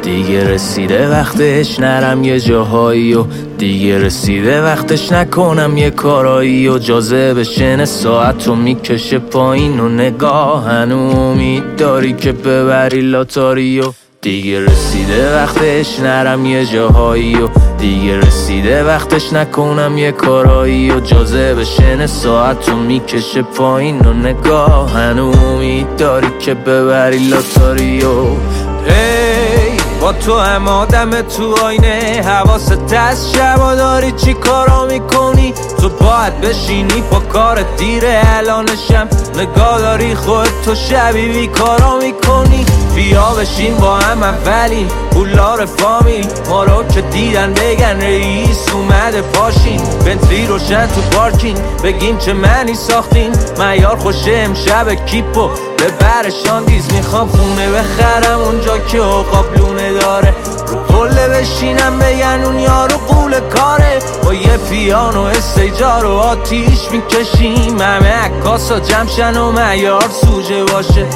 دیگه رسیده وقتش نرم یه جاهایی و دیگه رسیده وقتش نکنم یه کارایی و جازه بشن ساعت رو میکشه پایین و نگاه هنو امید داری که ببری لاتاری و دیگه رسیده وقتش نرم یه جاهایی و دیگه رسیده وقتش نکنم یه کارایی و جازه بشن ساعت رو میکشه پایین و نگاه هنو امید داری که ببری لاتاری و با تو هم آدم تو آینه حواست از شبا داری چی کارا میکنی تو باید بشینی با کار دیره الانشم نگاه داری خود تو شبی بی کارا میکنی بیا بشین با هم اولی پولا رفامی ما رو که دیدن بگن رئیس اومده پاشین بنتلی روشن تو پارکینگ بگیم چه منی ساختین معیار خوشه امشب کیپو ببرشان دیز میخوام خونه بخرم اونجا که قابلونه داره رو پله بشینم بگن اون یارو قول کاره با یه پیانو استیجا رو آتیش میکشیم همه عکاسا جمشن و معیار سوژه باشه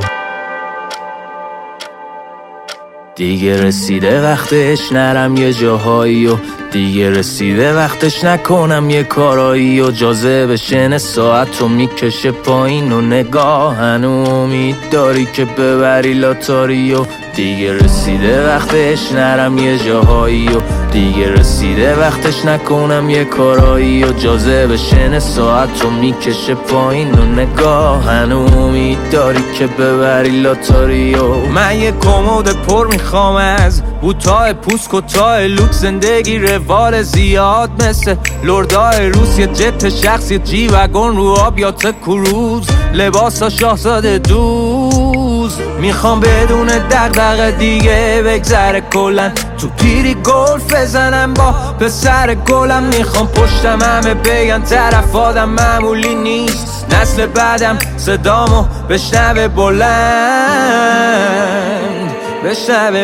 دیگه رسیده وقتش نرم یه جاهایی و دیگه رسیده وقتش نکنم یه کارایی و جازه بشن ساعت رو میکشه پایین و نگاه هنو امید داری که ببری لاتاری و دیگه رسیده وقتش نرم یه جاهایی و دیگه رسیده وقتش نکنم یه کارایی و جازه بشن ساعت رو میکشه پایین و نگاه هنو امید داری که ببری لاتاری و من یه کمد پر میخوام از بوتای پوست کتای لوک زندگی روال زیاد مثل لردای روس یه جت شخص یه جی وگن رو آب یا کروز لباسا شاهزاده دوز میخوام بدون دغدغه دیگه بگذره کلن تو پیری گلف بزنم با پسر گلم میخوام پشتم همه بگن طرف آدم معمولی نیست نسل بعدم صدامو بشنوه بلند بشنوه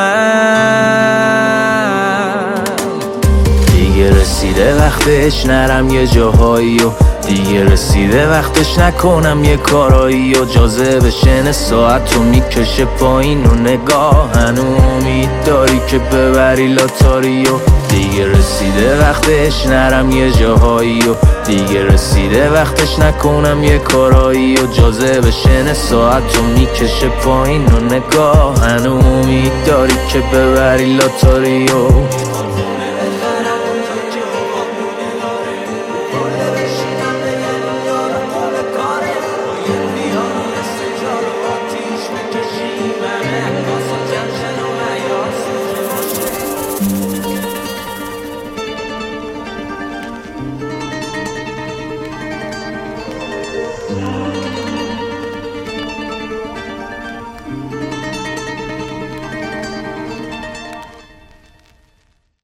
بلند دیگه رسیده وقتش نرم یه جاهایی و دیگه رسیده وقتش نکنم یه کارایی و جازه بشن ساعت رو میکشه پایین و نگاه هنو امید داری که ببری لاتاری و دیگه رسیده وقتش نرم یه جاهایی و دیگه رسیده وقتش نکنم یه کارایی و جازه بشن ساعت رو میکشه پایین و نگاه هنو امید داری که ببری لاتاری و